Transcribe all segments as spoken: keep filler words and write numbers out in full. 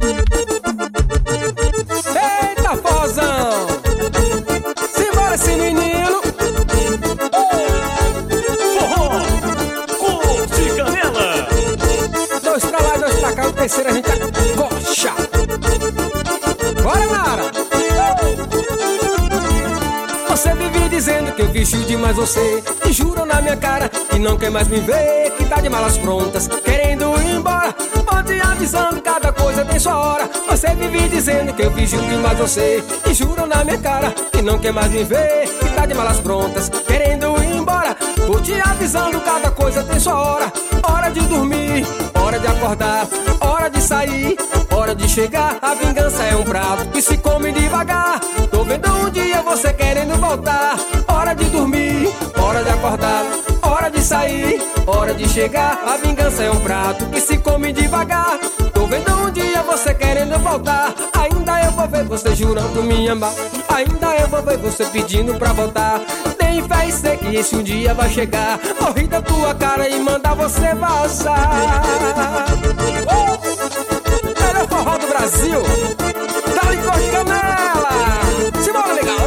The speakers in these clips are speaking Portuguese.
Eita, fozão! Simbora esse menino! Forró, curte canela. Dois pra lá, dois pra cá, o terceiro a gente acocha. Bora, Nara! Você vive dizendo que eu vicio demais você, e juro na minha cara que não quer mais me ver, que tá de malas prontas, querendo ir embora. Vou te avisando, cada coisa tem sua hora. Você vive dizendo que eu vicio demais você, e juro na minha cara que não quer mais me ver, que tá de malas prontas, querendo ir embora. Vou te avisando, cada coisa tem sua hora. Hora de dormir, hora de acordar, hora de sair, hora de chegar. A vingança é um prato que se come devagar. Tô vendo um dia você querendo voltar. Hora de dormir, hora de acordar, hora de sair, hora de chegar. A vingança é um prato que se come devagar. Tô vendo um dia você querendo voltar. Ainda eu vou ver você jurando me amar. Ainda eu vou ver você pedindo pra voltar. Tem fé e sei que esse um dia vai chegar. Morri da tua cara e mandar você vazar. uh! Melhor forró do Brasil. Dá-lhe cor de canela. Simbora, legal.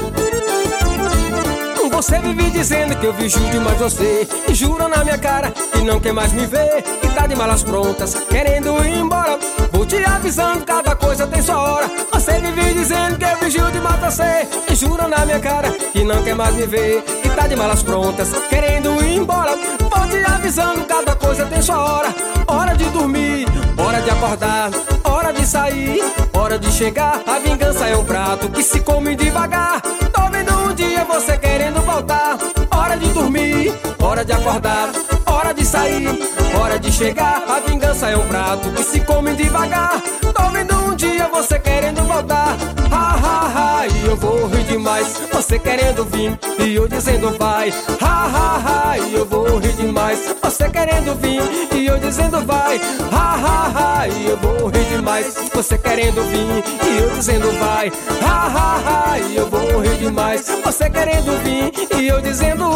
Você vive dizendo que eu vicio demais você, e jura na minha cara que não quer mais me ver, que tá de malas prontas, querendo ir embora. Vou te avisando, cada coisa tem sua hora. Você vive dizendo que eu vicio demais você, e jura na minha cara que não quer mais me ver, que tá de malas prontas, querendo ir embora. Vou te avisando, cada coisa tem sua hora. Hora de dormir, hora de acordar, hora de sair, hora de chegar. A vingança é um prato que se come devagar. Tô vendo um dia você querendo voltar. Hora de dormir, hora de acordar, hora de sair, hora de chegar. A vingança é um prato que se come devagar. Tô vendo um dia você querendo voltar. Ha, ha, ha, e eu vou rir demais. Você querendo vir e eu dizendo vai. Ha, ha, ha, e eu vou rir demais. Você querendo vir e eu dizendo vai. Ha, ha, ha, e eu vou rir demais. Você querendo vir e eu dizendo vai. Ha, ha, ha, e eu vou rir demais. Você querendo vir e eu dizendo